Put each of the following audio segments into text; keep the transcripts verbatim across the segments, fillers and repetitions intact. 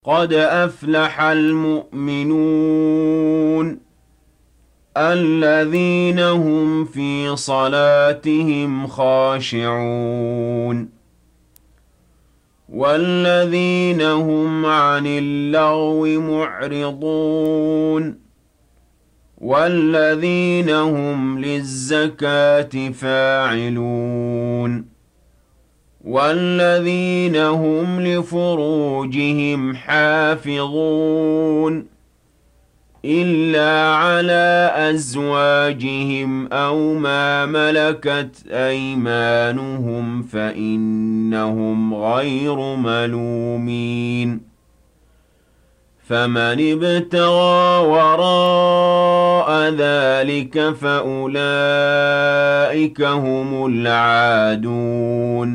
قد أفلح المؤمنون الذين هم في صلاتهم خاشعون والذين هم عن اللغو معرضون والذين هم للزكاة فاعلون والذين هم لفروجهم حافظون إلا على أزواجهم أو ما ملكت أيمانهم فإنهم غير ملومين فمن ابتغى وراء ذلك فأولئك هم العادون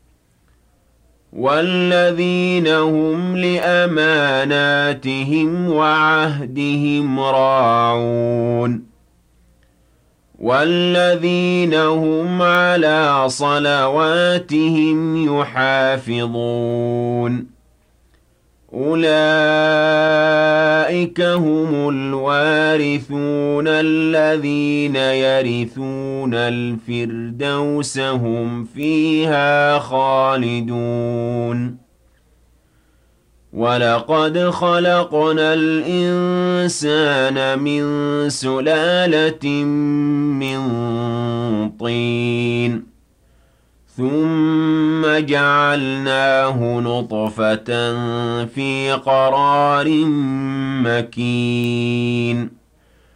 والذين هم لأماناتهم وعهدهم راعون والذين هم على صلواتهم يحافظون أولئك هم الوارثون الذين يرثون الفردوس هم فيها خالدون ولقد خلقنا الإنسان من سلالة من طين ثم جعلناه نطفة في قرار مكين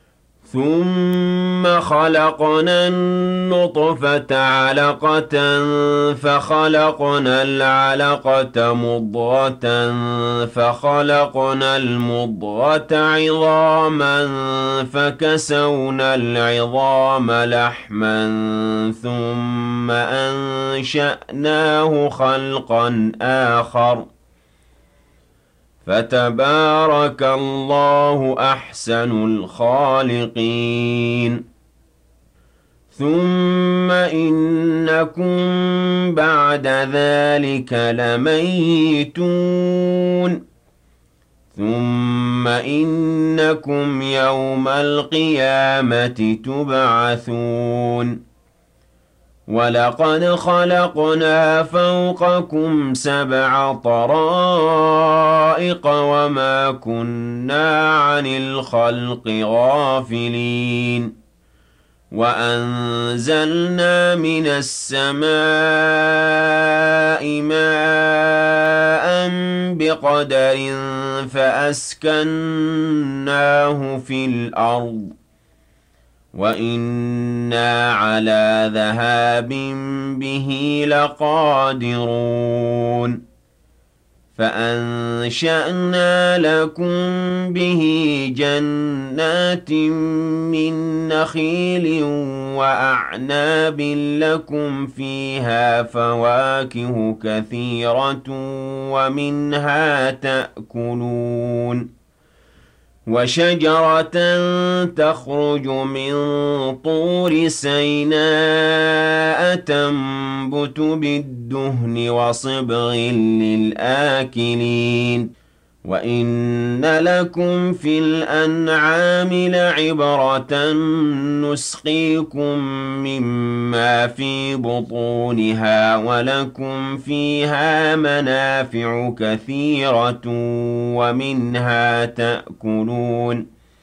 ثم خلقنا النطفة علقة فخلقنا العلقة مضغة فخلقنا المضغة عظاما فكسونا العظام لحما ثم أنشأناه خلقا آخر فتبارك الله أحسن الخالقين ثم إنكم بعد ذلك لميتون ثم إنكم يوم القيامة تبعثون ولقد خلقنا فوقكم سبع طرائق وما كنا عن الخلق غافلين وأنزلنا من السماء ماء بقدر فأسكناه في الأرض وإنا على ذهاب به لقادرون فأنشأنا لكم به جنات من نخيل وأعناب لكم فيها فواكه كثيرة ومنها تأكلون وشجرة تخرج من طور سيناء تنبت بالدهن وصبغ للآكلين وإن لكم في الأنعام لعبرة نسقيكم مما في بطونها ولكم فيها منافع كثيرة ومنها تأكلون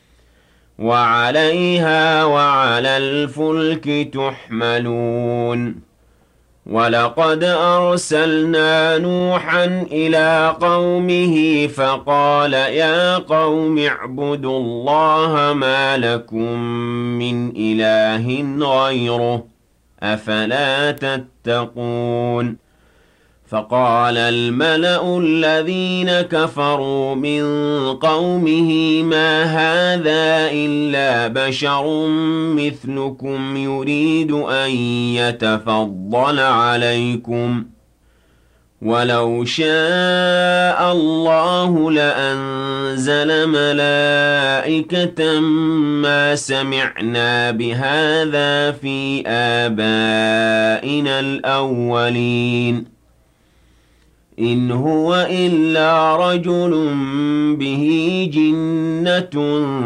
وعليها وعلى الفلك تحملون ولقد أرسلنا نوحا إلى قومه فقال يا قوم اعبدوا الله ما لكم من إله غيره أفلا تتقون فقال الملأ الذين كفروا من قومه ما هذا إلا بشر مثلكم يريد أن يتفضل عليكم ولو شاء الله لأنزل ملائكة ما سمعنا بهذا في آبائنا الأولين إن هو إلا رجل به جنة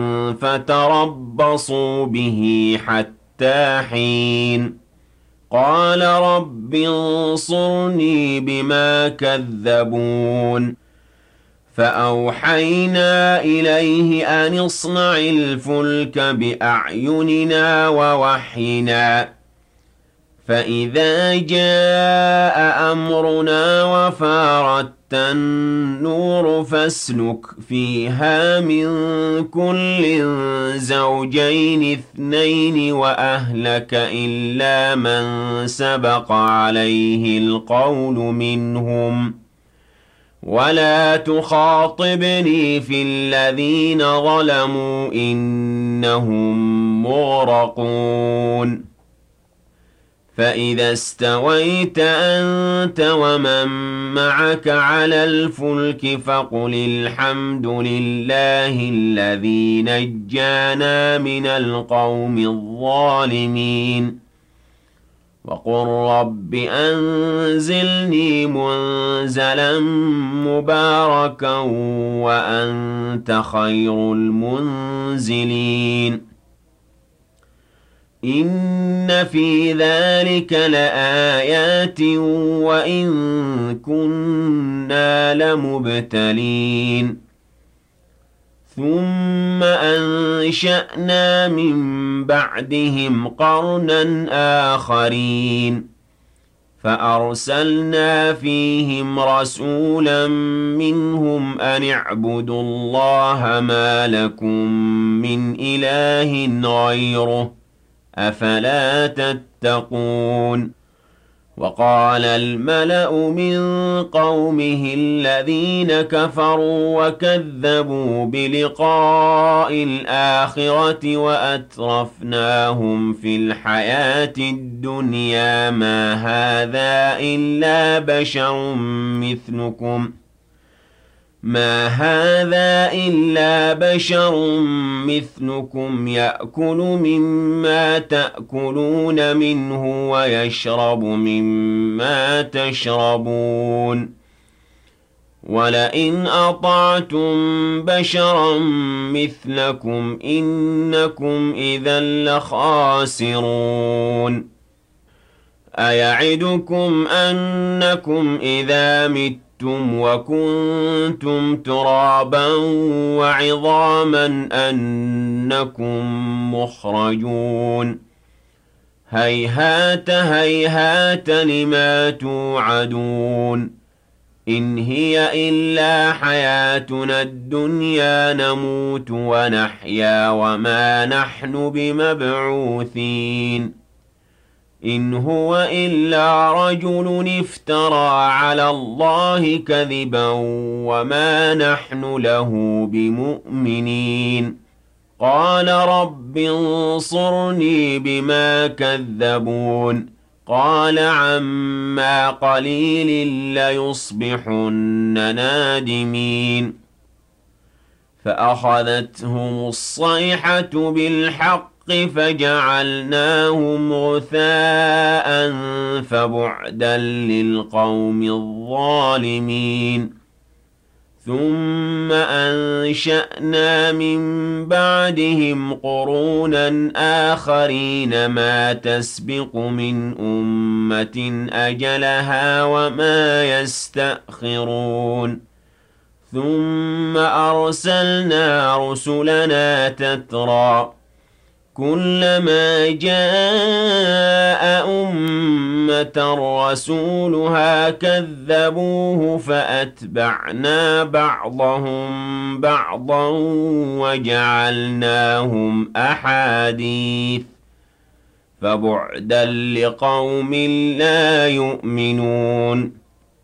فتربصوا به حتى حين قال رب انصرني بما كذبون فأوحينا إليه أن اصنع الفلك بأعيننا ووحينا فإذا جاء أمرنا وفارت النور فاسلك فيها من كل زوجين اثنين وأهلك إلا من سبق عليه القول منهم ولا تخاطبني في الذين ظلموا إنهم مغرقون فإذا استويت أنت ومن معك على الفلك فقل الحمد لله الذي نجانا من القوم الظالمين وقل رب أنزلني منزلا مباركا وأنت خير المنزلين إن في ذلك لآيات وإن كنا لمبتلين ثم أنشأنا من بعدهم قرنا آخرين فأرسلنا فيهم رسولا منهم أن اعبدوا الله ما لكم من إله غيره أفلا تتقون وقال الملأ من قومه الذين كفروا وكذبوا بلقاء الآخرة وأترفناهم في الحياة الدنيا ما هذا إلا بشر مثلكم ما هذا إلا بشر مثلكم يأكل مما تأكلون منه ويشرب مما تشربون ولئن أطعتم بشرا مثلكم إنكم إذا لخاسرون أيعدكم أنكم إذا متم وكنتم ترابا وعظاما أنكم مخرجون هيهات هيهات لما توعدون إن هي إلا حياتنا الدنيا نموت ونحيا وما نحن بمبعوثين إن هو إلا رجل افترى على الله كذبا وما نحن له بمؤمنين قال رب انصرني بما كذبون قال عما قليل ليصبحن نادمين فأخذتهم الصيحة بالحق فجعلناهم غثاء فبعدا للقوم الظالمين ثم أنشأنا من بعدهم قرونا آخرين ما تسبق من أمة أجلها وما يستأخرون ثم أرسلنا رسلنا تترى كلما جاء أمة رسولها كذبوه فأتبعنا بعضهم بعضا وجعلناهم أحاديث فبعدا لقوم لا يؤمنون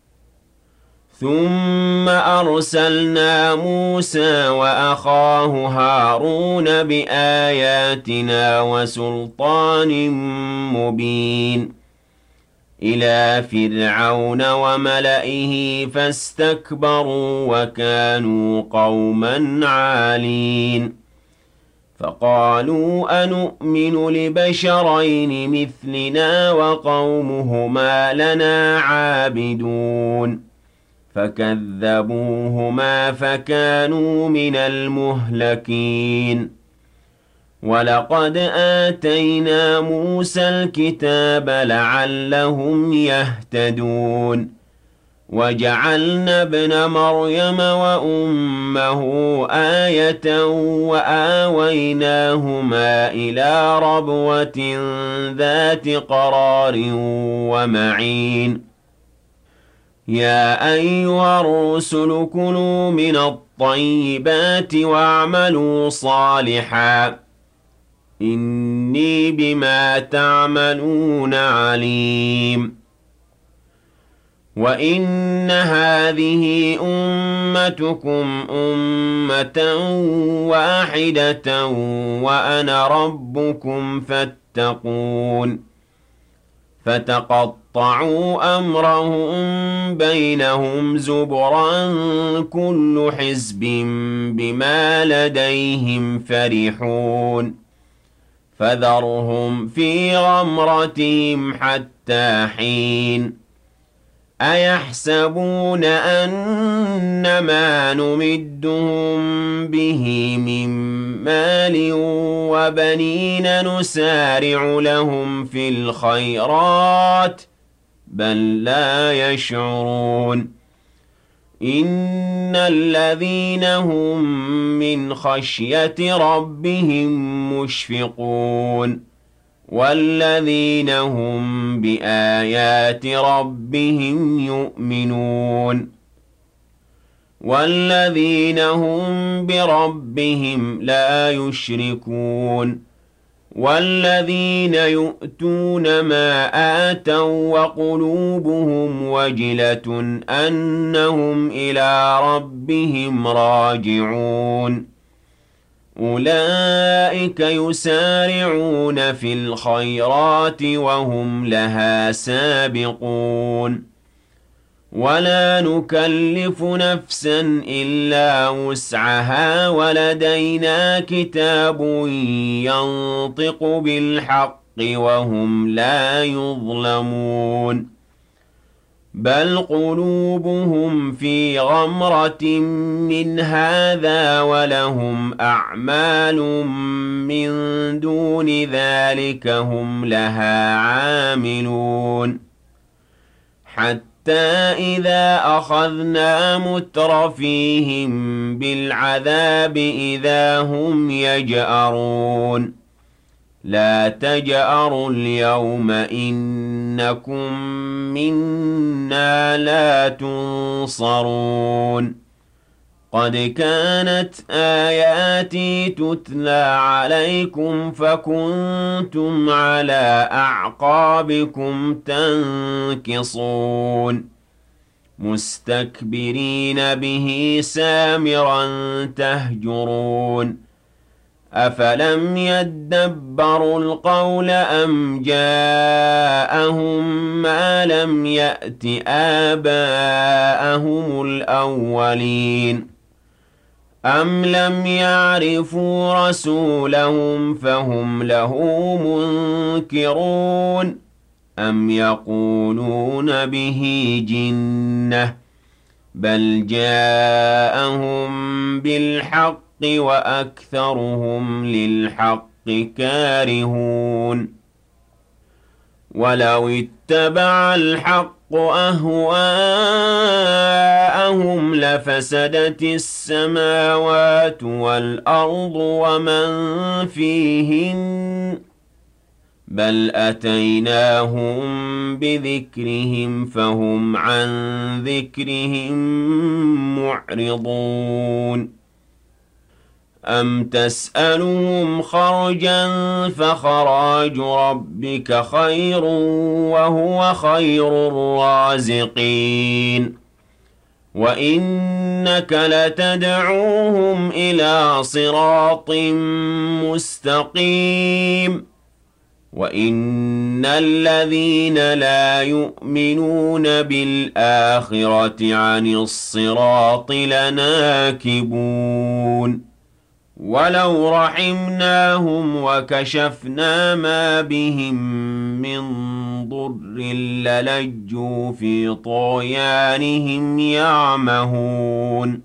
ثم أرسلنا موسى وأخاه هارون بآياتنا وسلطان مبين إلى فرعون وملئه فاستكبروا وكانوا قوما عالين فقالوا أنؤمن لبشرين مثلنا وقومهما لنا عابدون فكذبوهما فكانوا من المهلكين ولقد آتينا موسى الكتاب لعلهم يهتدون وجعلنا ابن مريم وأمه آية وآويناهما إلى ربوة ذات قرار ومعين يا أيها الرسل كلوا من الطيبات واعملوا صالحا إني بما تعملون عليم وإن هذه أمتكم أمة واحدة وأنا ربكم فاتقون فتقطعوا أمرهم بينهم زبرا كل حزب بما لديهم فرحون فذرهم في غمرتهم حتى حين أيحسبون أن ما نمدهم به من مال وبنين نسارع لهم في الخيرات بل لا يشعرون إن الذين هم من خشية ربهم مشفقون والذين هم بآيات ربهم يؤمنون والذين هم بربهم لا يشركون والذين يؤتون ما آتوا وقلوبهم وجلة أنهم إلى ربهم راجعون أولئك يسارعون في الخيرات وهم لها سابقون ولا نكلف نفسا إلا وسعها ولدينا كتاب ينطق بالحق وهم لا يظلمون بل قلوبهم في غمرة من هذا ولهم أعمال من دون ذلك هم لها عاملون حتى إذا أخذنا مترفيهم بالعذاب إذا هم يجأرون لا تجأروا اليوم إنكم منا لا تنصرون قد كانت آياتي تتلى عليكم فكنتم على أعقابكم تنكصون مستكبرين به سامرا تهجرون أفلم يدبروا القول أم جاءهم ما لم يأت آباءهم الأولين أم لم يعرفوا رسولهم فهم له منكرون أم يقولون به جنة بل جاءهم بالحق وأكثرهم للحق كارهون ولو اتبع الحق أهواءهم لفسدت السماوات والأرض ومن فيهن بل أتيناهم بذكرهم فهم عن ذكرهم معرضون أم تسألهم خرجا فخراج ربك خير وهو خير الرازقين وإنك لتدعوهم إلى صراط مستقيم وإن الذين لا يؤمنون بالآخرة عن الصراط لناكبون ولو رحمناهم وكشفنا ما بهم من ضر للجوا في طغيانهم يعمهون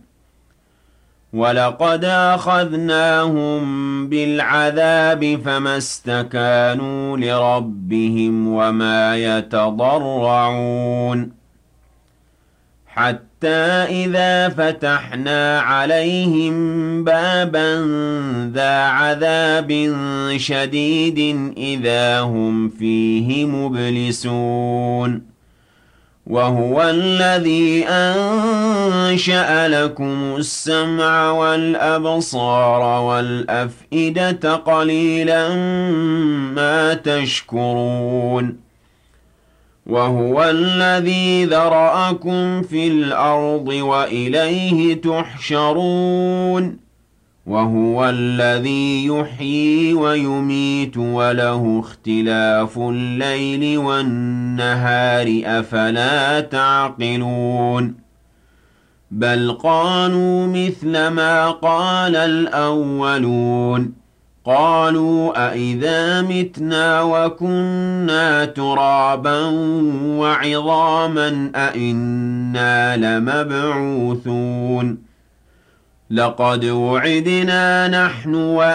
ولقد أخذناهم بالعذاب فما استكانوا لربهم وما يتضرعون حتى إذا فتحنا عليهم بابا ذا عذاب شديد إذا هم فيه مبلسون وهو الذي أنشأ لكم السمع والأبصار والأفئدة قليلا ما تشكرون وهو الذي ذرأكم في الأرض وإليه تحشرون وهو الذي يحيي ويميت وله اختلاف الليل والنهار أفلا تعقلون بل قالوا مثل ما قال الأولون قالوا أئذا متنا وكنا ترابا وعظاما أئنا لمبعوثون لقد وعدنا نحن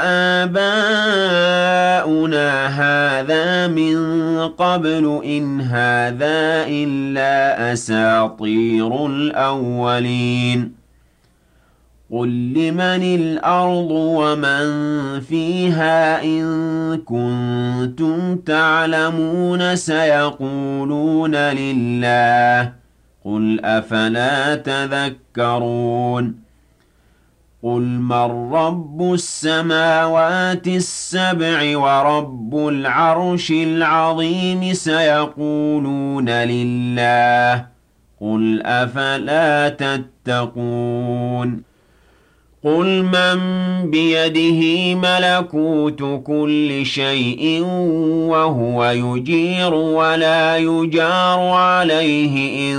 وآباؤنا هذا من قبل إن هذا إلا أساطير الأولين قل لمن الأرض ومن فيها إن كنتم تعلمون سيقولون لله قل أفلا تذكرون قل من رب السماوات السبع ورب العرش العظيم سيقولون لله قل أفلا تتقون قل من بيده ملكوت كل شيء وهو يجير ولا يجار عليه إن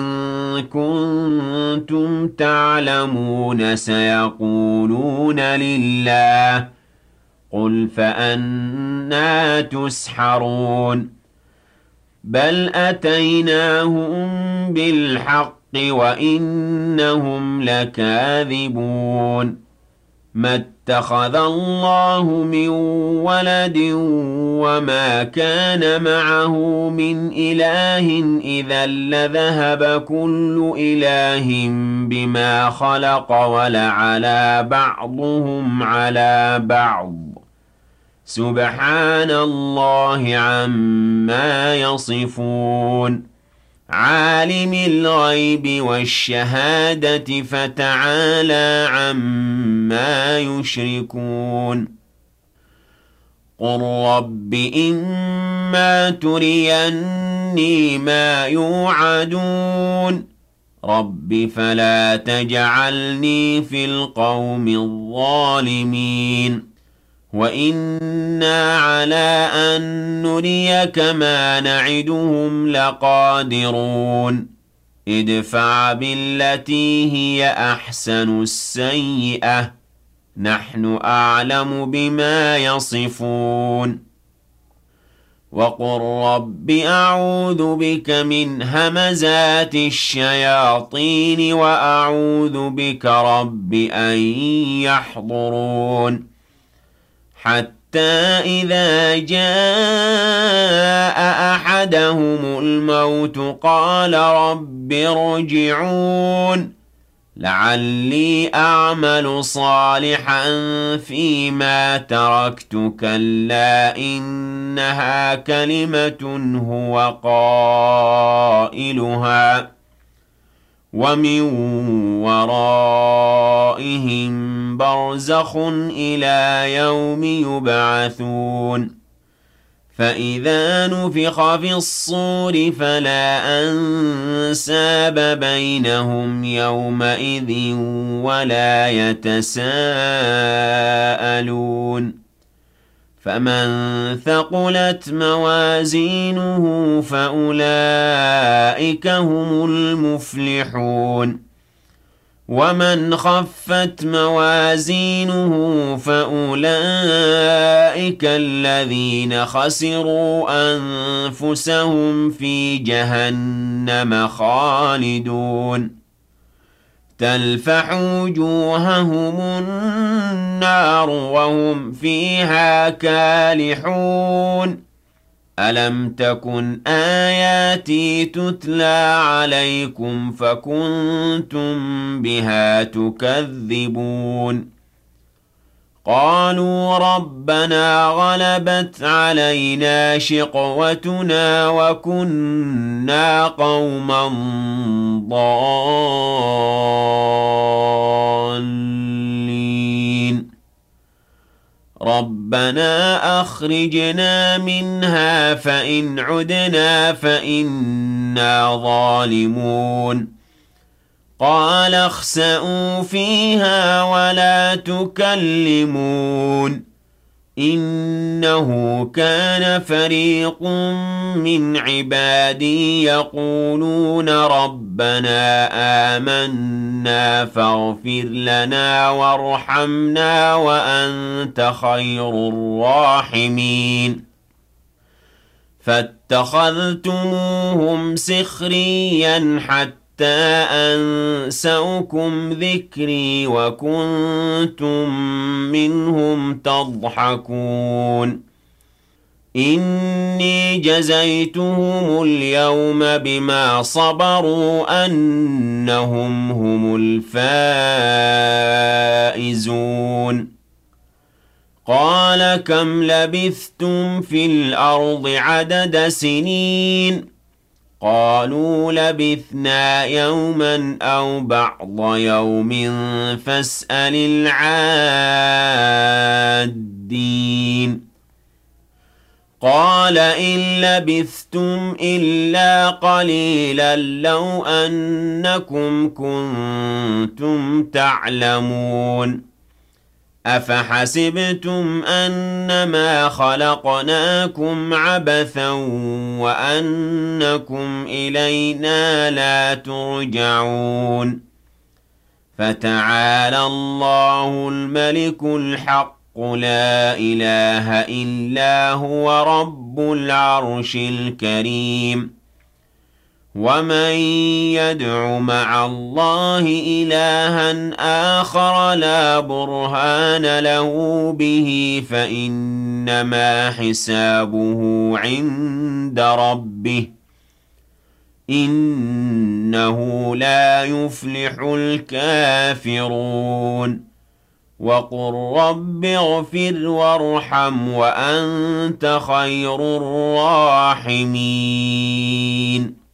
كنتم تعلمون سيقولون لله قل فأنى تسحرون بل أتيناهم بالحق وإنهم لكاذبون ما اتخذ الله من ولد وما كان معه من إله إذا لذهب كل إله بما خلق ولعلى بعضهم على بعض سبحان الله عما يصفون عالم الغيب والشهادة فتعالى عما يشركون قل رب إما تريني ما يوعدون رب فلا تجعلني في القوم الظالمين وإنا على أن نريك ما نعدهم لقادرون ادفع بالتي هي أحسن السيئة نحن أعلم بما يصفون وقل رب أعوذ بك من همزات الشياطين وأعوذ بك رب أن يحضرون حتى إذا جاء أحدهم الموت قال رب ارجعون لعلي أعمل صالحا فيما تركت كلا إنها كلمة هو قائلها ومن ورائهم برزخ إلى يوم يبعثون فإذا نفخ في الصور فلا أنساب بينهم يومئذ ولا يتساءلون فمن ثقلت موازينه فأولئك هم المفلحون ومن خفت موازينه فأولئك الذين خسروا أنفسهم في جهنم خالدون تلفح وجوههم النار وهم فيها كالحون ألم تكن آياتي تتلى عليكم فكنتم بها تكذبون قالوا ربنا غلبت علينا شقوتنا وكنا قوما ضالين ربنا أخرجنا منها فإن عدنا فإنا ظالمون قال اخسئوا فيها ولا تكلمون إنه كان فريق من عبادي يقولون ربنا آمنا فاغفر لنا وارحمنا وأنت خير الراحمين فاتخذتموهم سخريا حتى أنسوكم ذكري وكنتم منهم تضحكون إني جزيتهم اليوم بما صبروا أنهم هم الفائزون قال كم لبثتم في الأرض عدد سنين قالوا لبثنا يوما أو بعض يوم فاسأل العادين قال إن لبثتم إلا قليلا لو أنكم كنتم تعلمون أفحسبتم أنما خلقناكم عبثا وأنكم إلينا لا ترجعون فتعالى الله الملك الحق لا إله إلا هو رب العرش الكريم ومن يدع مع الله إلها آخر لا برهان له به فإنما حسابه عند ربه إنه لا يفلح الكافرون وقل رب اغفر وارحم وأنت خير الراحمين